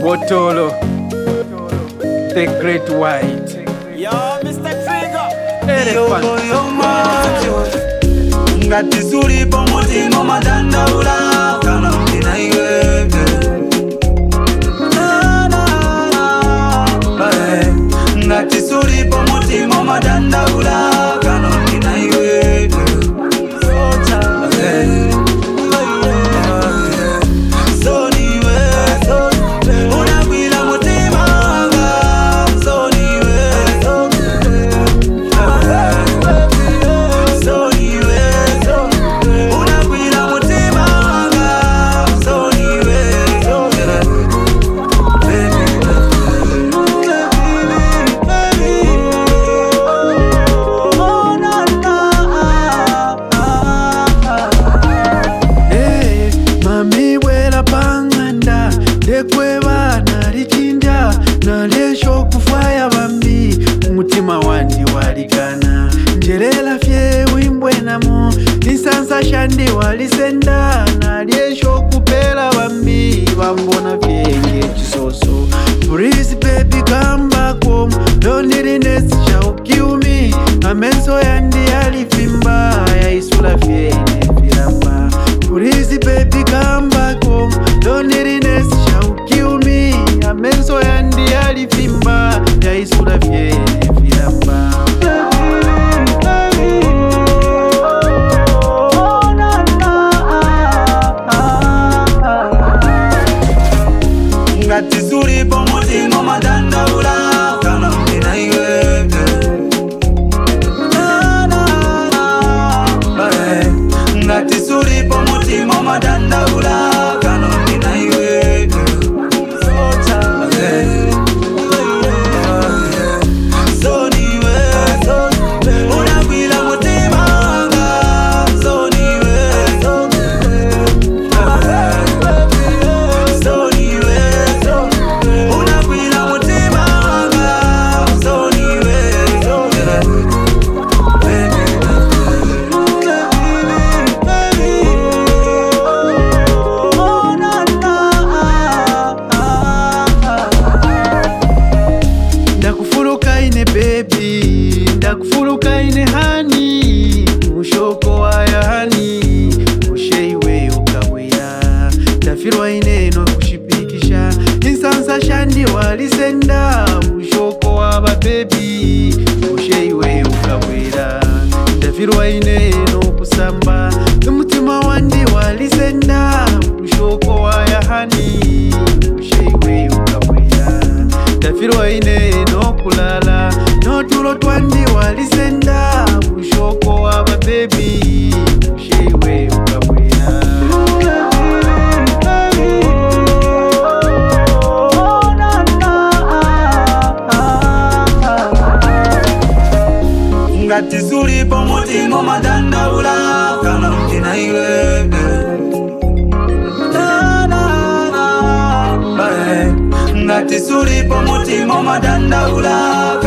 Wotolo, the great white. Yo, Mr. Trigger. Elephant. Ngati suri pomoti ngoma dandaula kana mtina iwe ngati suri pomoti ngoma dandaula kana mtina iwe Mutima wandi waligana njerela fye wimbwenamo nisansa shandi walisenda nalyesho kupela bambi bambona vyenge chisoso. Please baby come back home, loneliness shall kill me. Amenso yandi alifimba yaisula fyene viramba. Please baby come back home, loneliness shall kill me. Amenso yandi alifimba yaisula fyene viramba. ngati suri pomoti ngoma dandaula kana mtina iwe ngati suri pomoti ngoma dandaula kana mtina iwe Baby, ndakufuluka ine hani mushoko waya hani usheiwe ukawira tafirwa ine no kushipikisha insansa shandi walisenda mushoko waba baby usheiwe ukawira tafirwa ine no kusamba mutima wandi walisenda mushoko waya hani usheiwe ukawira tafirwa ine no kulala notulo twandi walisenda mushoko waba baby usheiwe ukawira ngati suri pomoti ngoma dandaula kana mtina iwe ngati suri pomoti ngoma dandaula